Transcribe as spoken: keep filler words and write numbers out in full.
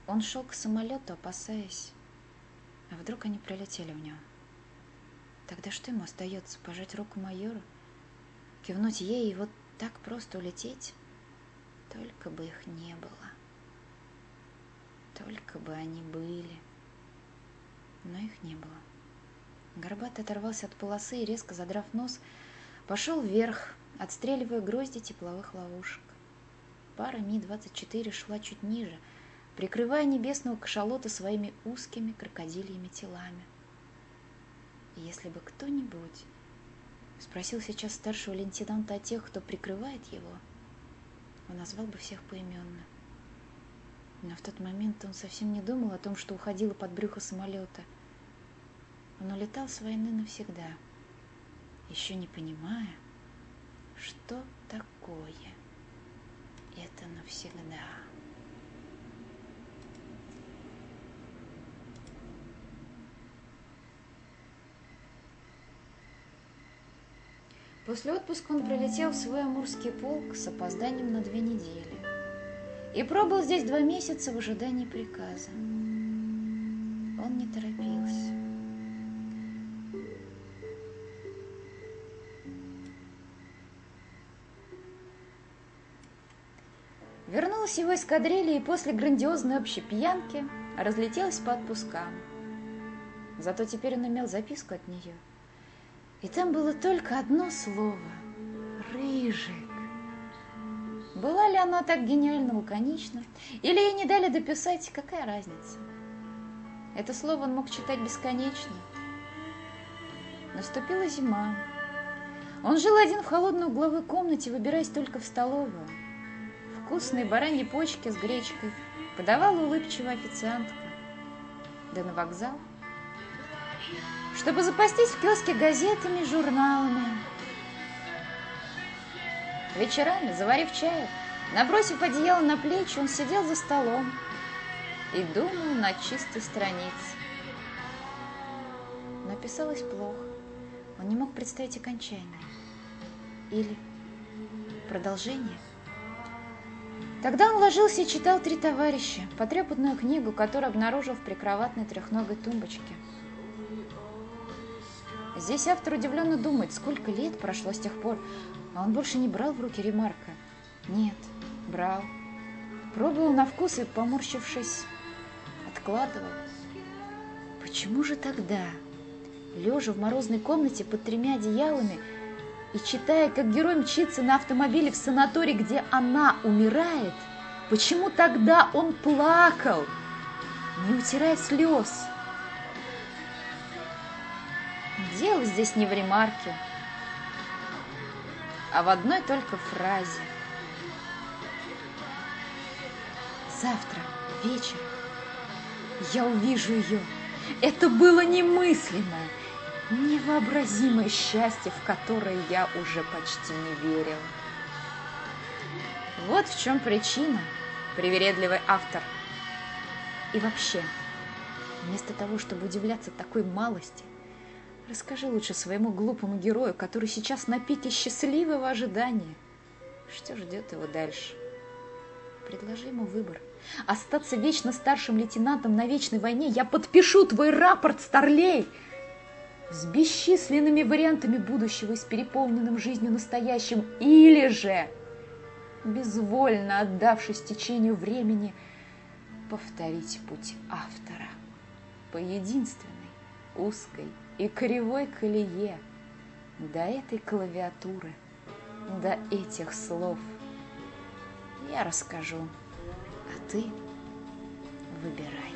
Он шел к самолету, опасаясь, а вдруг они прилетели в него. Тогда что ему остается? Пожать руку майору? Кивнуть ей и вот так просто улететь? Только бы их не было. Только бы они были. Но их не было. Горбатый оторвался от полосы и, резко задрав нос, пошел вверх, отстреливая грозди тепловых ловушек. Пара Ми двадцать четыре шла чуть ниже, прикрывая небесного кашалота своими узкими крокодильями телами. И если бы кто-нибудь спросил сейчас старшего лейтенанта о тех, кто прикрывает его, он назвал бы всех поименно. Но в тот момент он совсем не думал о том, что уходило под брюхо самолета. Он улетал с войны навсегда, еще не понимая, что такое это навсегда. После отпуска он прилетел в свой Амурский полк с опозданием на две недели и пробыл здесь два месяца в ожидании приказа. Он не торопился. Вернулась его эскадрилья и после грандиозной общей пьянки разлетелась по отпускам. Зато теперь он имел записку от нее. И там было только одно слово — «Рыжик». Была ли она так гениально лаконична, или ей не дали дописать, какая разница? Это слово он мог читать бесконечно. Наступила зима. Он жил один в холодной угловой комнате, выбираясь только в столовую. Вкусные бараньи почки с гречкой подавала улыбчивая официантка. Да на вокзал, чтобы запастись в киоске газетами и журналами. Вечерами, заварив чаю, набросив одеяло на плечи, он сидел за столом и думал над чистой страницей. Но писалось плохо. Он не мог представить окончание или продолжение. Тогда он ложился и читал «Три товарища», потрепанную книгу, которую обнаружил в прикроватной трехногой тумбочке. Здесь автор удивленно думает, сколько лет прошло с тех пор, а он больше не брал в руки Ремарка. Нет, брал. Пробовал на вкус и, поморщившись, откладывал. Почему же тогда, лежа в морозной комнате под тремя одеялами и читая, как герой мчится на автомобиле в санаторий, где она умирает, почему тогда он плакал, не утирая слез? Дело здесь не в Ремарке, а в одной только фразе. Завтра вечером я увижу ее. Это было немыслимое, невообразимое счастье, в которое я уже почти не верил. Вот в чем причина, привередливый автор. И вообще, вместо того, чтобы удивляться такой малости, расскажи лучше своему глупому герою, который сейчас на пике счастливого ожидания, что ждет его дальше. Предложи ему выбор. Остаться вечно старшим лейтенантом на вечной войне. Я подпишу твой рапорт, старлей, с бесчисленными вариантами будущего и с переполненным жизнью настоящим. Или же, безвольно отдавшись течению времени, повторить путь автора по единственной узкой и кривой колее до этой клавиатуры, до этих слов. Я расскажу, а ты выбирай.